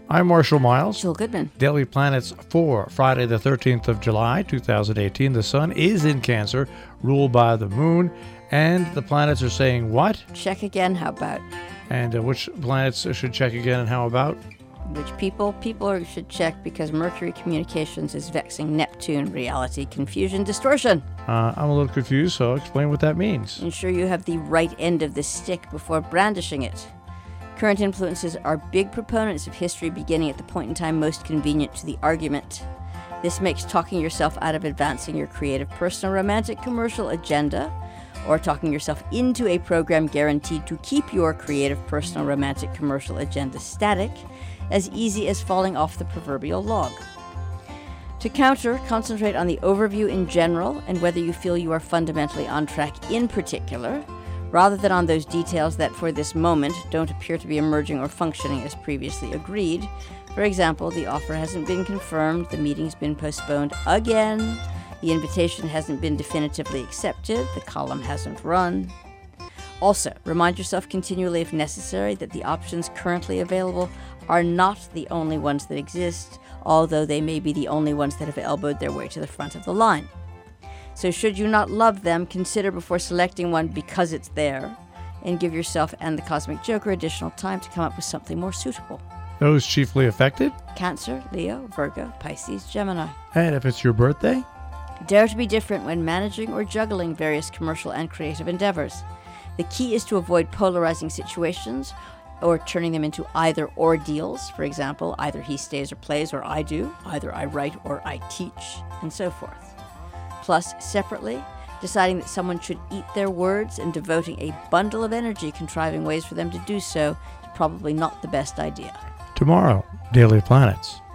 I'm Marshall Miles. Jill Goodman. Daily Planets for Friday the 13th of July, 2018. The sun is in Cancer, ruled by the moon, and the planets are saying what? Check again, how about? And which planets should check again and how about? Which people? People should check because Mercury communications is vexing Neptune, reality, confusion, distortion. I'm a little confused, so explain what that means. Ensure you have the right end of the stick before brandishing it. Current influences are big proponents of history beginning at the point in time most convenient to the argument. This makes talking yourself out of advancing your creative, personal, romantic, commercial agenda, or talking yourself into a program guaranteed to keep your creative, personal, romantic, commercial agenda static, as easy as falling off the proverbial log. To counter, concentrate on the overview in general and whether you feel you are fundamentally on track in particular, rather than on those details that for this moment don't appear to be emerging or functioning as previously agreed. For example, the offer hasn't been confirmed, the meeting's been postponed again, the invitation hasn't been definitively accepted, the column hasn't run. Also, remind yourself continually if necessary that the options currently available are not the only ones that exist, although they may be the only ones that have elbowed their way to the front of the line. So should you not love them, consider before selecting one because it's there, and give yourself and the Cosmic Joker additional time to come up with something more suitable. Those chiefly affected? Cancer, Leo, Virgo, Pisces, Gemini. And if it's your birthday? Dare to be different when managing or juggling various commercial and creative endeavors. The key is to avoid polarizing situations or turning them into either-or deals. For example, either he stays or plays or I do, either I write or I teach, and so forth. Plus, separately, deciding that someone should eat their words and devoting a bundle of energy contriving ways for them to do so is probably not the best idea. Tomorrow, Daily Planets.